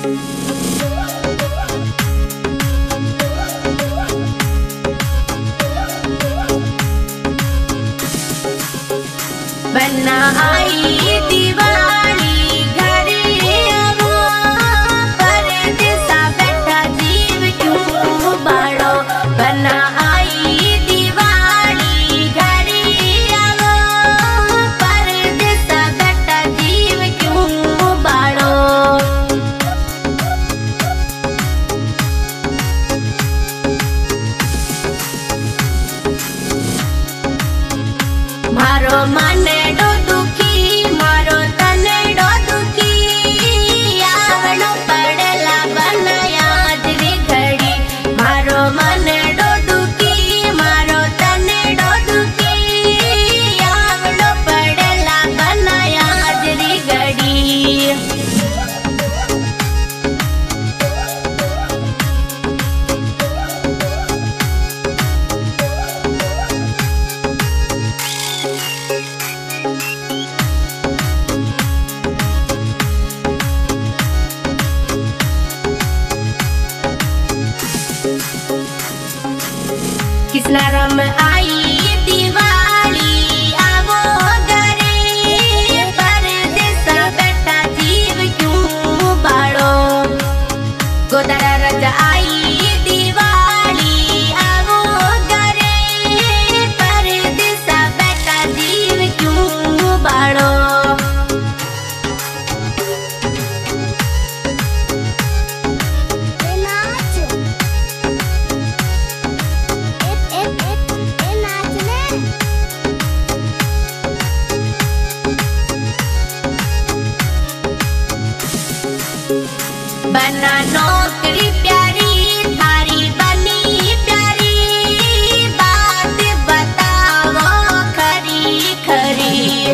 बना आई दिवाली घरे आवो, परदेसा बैठा जीव क्यों बाड़ो। बना आई दिवाली घरे आवो, परदेसा बैठा जीव क्यों बाड़ो। मारो मन डो दुखी, मारो तन डो दुखी, आवड़ो पड़ला बनाया रे घड़ी। मारो मन डो दुखी, मारो तन डो दुखी, आवड़ो पड़ला बनाया रे घड़ी। किसना रम आई दिवाली आवो घरे, परदेसा बैठा जीव क्यों बाड़ो। गोदरा रज आई दिवाली आवो घरे, परदेसा बैठा जीव क्यों बाड़ो। बना नौकरी प्यारी थारी बनी प्यारी, बात बताओ खरी खरी।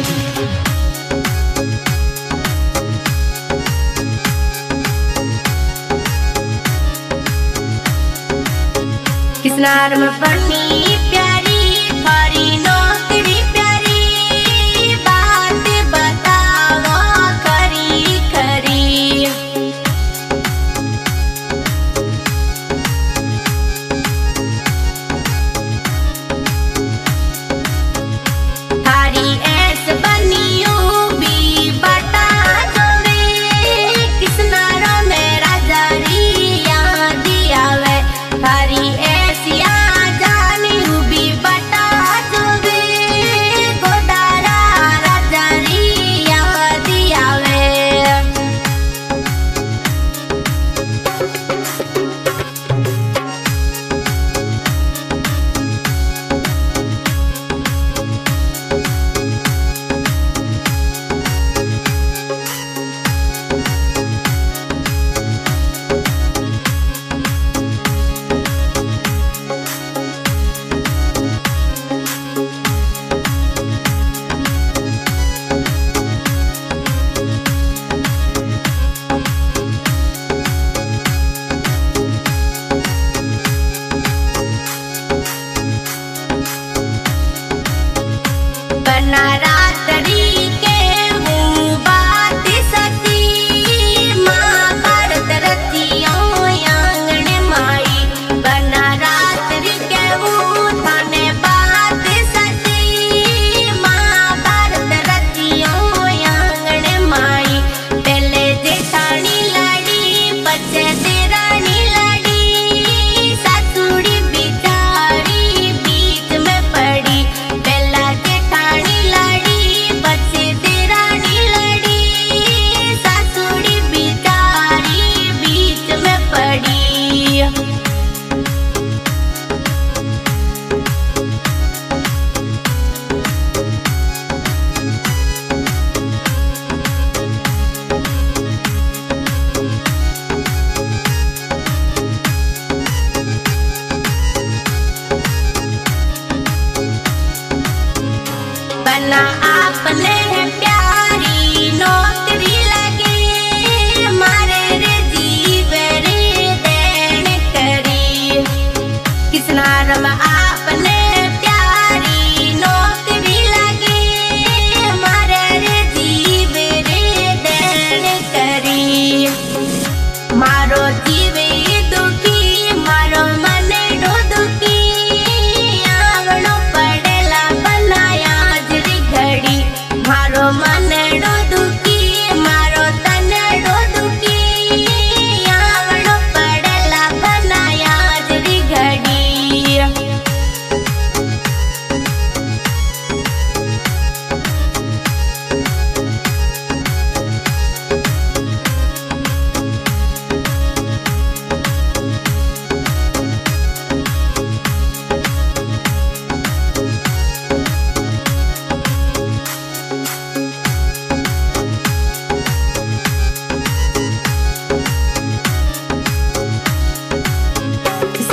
किसनार में बनी प्यारी थारी नौकरी प्यारी, बात बताओ खरी खरी। थारी ऐस बनियो भी बता जोड़े, किसनारो मेरा जरिया दिया वे। थारी ऐसिया जानी भी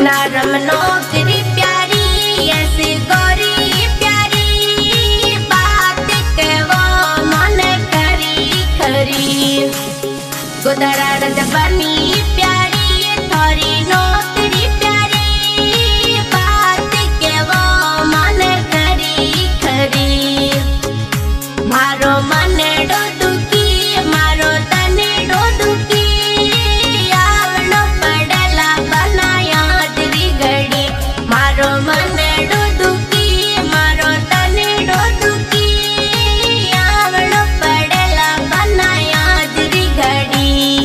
किसना रम नौकरी प्यारी ऐसी गोरी प्यारी बात के वो मन करी खरी गोदरा रज बनी प्यारी थोड़ी नौकरी प्यारी बात के वो मन करी खरी मारो मन डो दुखी मारो तने डो दुखी आवनो पड़ला बनाया तेरी घड़ी मारो मन डो दुखी मारो तने डो दुखी आवनो पड़ला बनाया तेरी घड़ी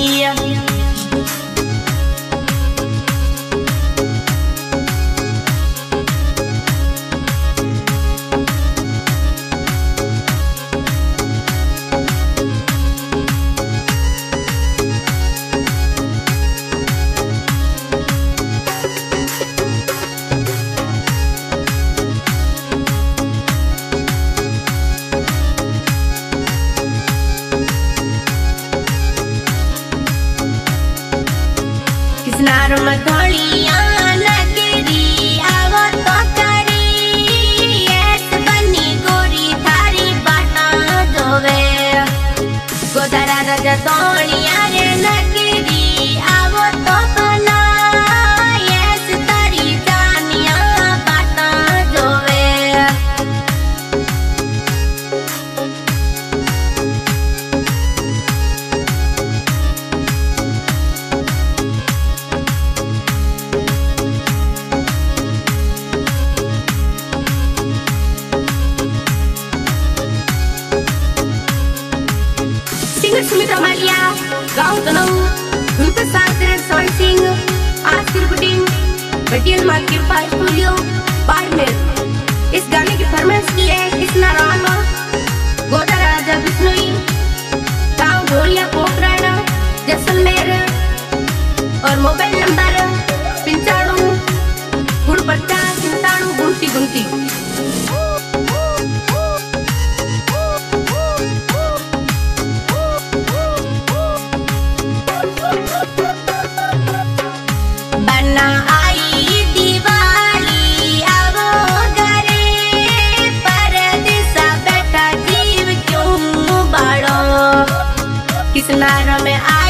किसनार मधोलिया नगरी आवो तो करी ऐस बनी गोरी थारी बाटा जोवे गोदरा रज तोलिया रे नगरी आवो तो बना ऐस तारी जानिया बाटा जोवे सुमित्रा मालिया गाँव तनऊ उनके साथ सोन सिंह आज की रिपोर्टिंग बटियल मार्केट पास स्टूडियो बाड़मेर। इस गाने की फरमाइश की है किसना राम गोदरा राजा बिश्नोई गाँव ढोलिया पोखराना जैसलमेर और मोबाइल नंबर 95 50 97 गुंती गुंती। बना आई दिवाली आवो घरे परदेसा बैठा जीव क्यों बाड़ो किसना रमे